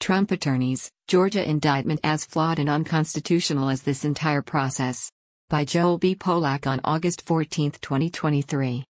Trump attorneys, Georgia indictment as flawed and unconstitutional as this entire process. By Joel B. Polak on August 14, 2023.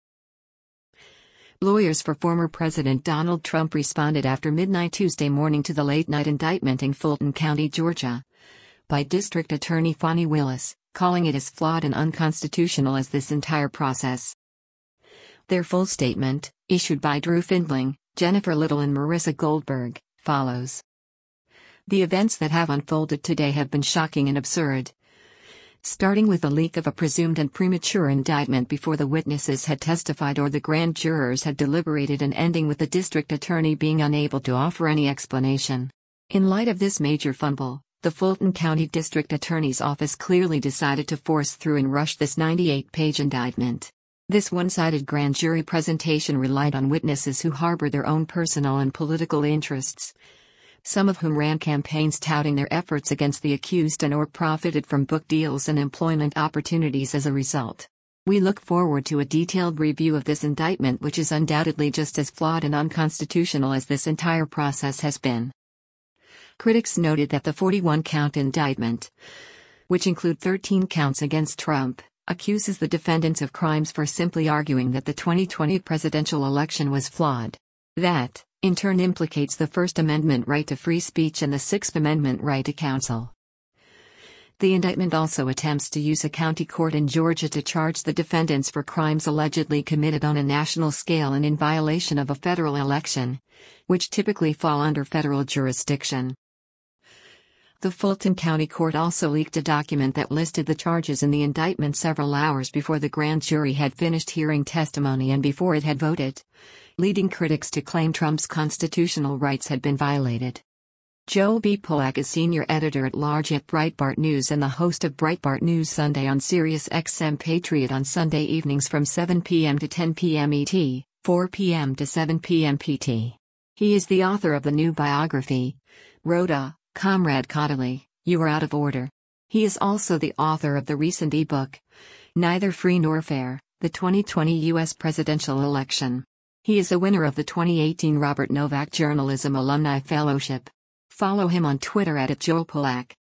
Lawyers for former President Donald Trump responded after midnight Tuesday morning to the late-night indictment in Fulton County, Georgia, by District Attorney Fani Willis, calling it as flawed and unconstitutional as this entire process. Their full statement, issued by Drew Findling, Jennifer Little and Marissa Goldberg, follows. The events that have unfolded today have been shocking and absurd. Starting with the leak of a presumed and premature indictment before the witnesses had testified or the grand jurors had deliberated, and ending with the district attorney being unable to offer any explanation. In light of this major fumble, the Fulton County District Attorney's Office clearly decided to force through and rush this 98-page indictment. This one-sided grand jury presentation relied on witnesses who harbor their own personal and political interests, some of whom ran campaigns touting their efforts against the accused and/or profited from book deals and employment opportunities as a result. We look forward to a detailed review of this indictment, which is undoubtedly just as flawed and unconstitutional as this entire process has been. Critics noted that the 41-count indictment, which include 13 counts against Trump, accuses the defendants of crimes for simply arguing that the 2020 presidential election was flawed. That, in turn, implicates the First Amendment right to free speech and the Sixth Amendment right to counsel. The indictment also attempts to use a county court in Georgia to charge the defendants for crimes allegedly committed on a national scale and in violation of a federal election, which typically fall under federal jurisdiction. The Fulton County Court also leaked a document that listed the charges in the indictment several hours before the grand jury had finished hearing testimony and before it had voted, leading critics to claim Trump's constitutional rights had been violated. Joel B. Polak is senior editor-at-large at Breitbart News and the host of Breitbart News Sunday on Sirius XM Patriot on Sunday evenings from 7 p.m. to 10 p.m. ET, 4 p.m. to 7 p.m. PT. He is the author of the new biography, Rhoda, Comrade Caudill, You Are Out of Order. He is also the author of the recent ebook, Neither Free Nor Fair, the 2020 U.S. Presidential Election. He is a winner of the 2018 Robert Novak Journalism Alumni Fellowship. Follow him on Twitter @JoelPolak.